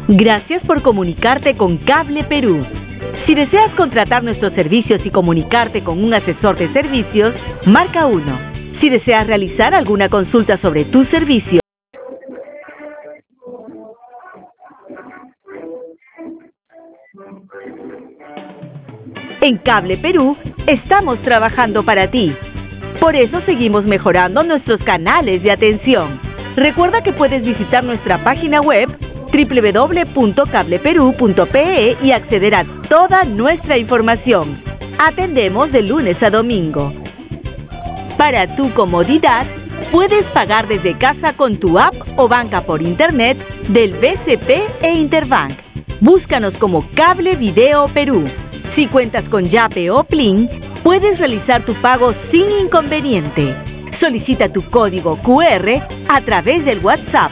Gracias por comunicarte con Cable Perú. Si deseas contratar nuestros servicios y comunicarte con un asesor de servicios, marca 1. Si deseas realizar alguna consulta sobre tu servicio, en Cable Perú estamos trabajando para ti. Por eso seguimos mejorando nuestros canales de atención. Recuerda que puedes visitar nuestra página web www.cableperu.pe y acceder a toda nuestra información. Atendemos de lunes a domingo. Para tu comodidad, puedes pagar desde casa con tu app o banca por internet del BCP e Interbank. Búscanos como Cable Video Perú. Si cuentas con Yape o Plin, puedes realizar tu pago sin inconveniente. Solicita tu código QR a través del WhatsApp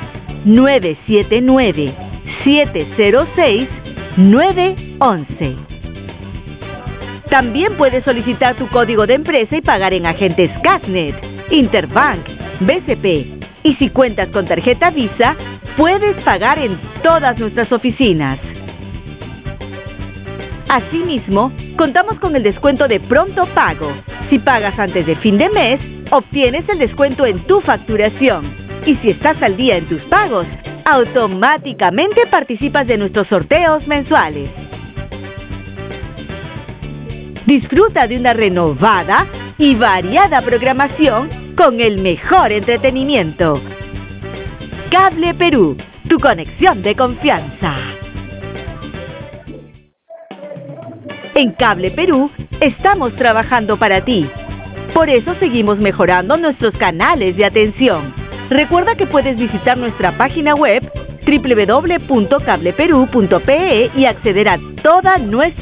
979-706-911. También puedes solicitar tu código de empresa y pagar en agentes Casnet, Interbank, BCP. Y si cuentas con tarjeta Visa, puedes pagar en todas nuestras oficinas. Asimismo, contamos con el descuento de pronto pago. Si pagas antes de fin de mes, obtienes el descuento en tu facturación. Y si estás al día en tus pagos, automáticamente participas de nuestros sorteos mensuales. Disfruta de una renovada y variada programación con el mejor entretenimiento. Cable Perú, tu conexión de confianza. En Cable Perú estamos trabajando para ti. Por eso seguimos mejorando nuestros canales de atención. Recuerda que puedes visitar nuestra página web www.cableperu.pe y acceder a toda nuestra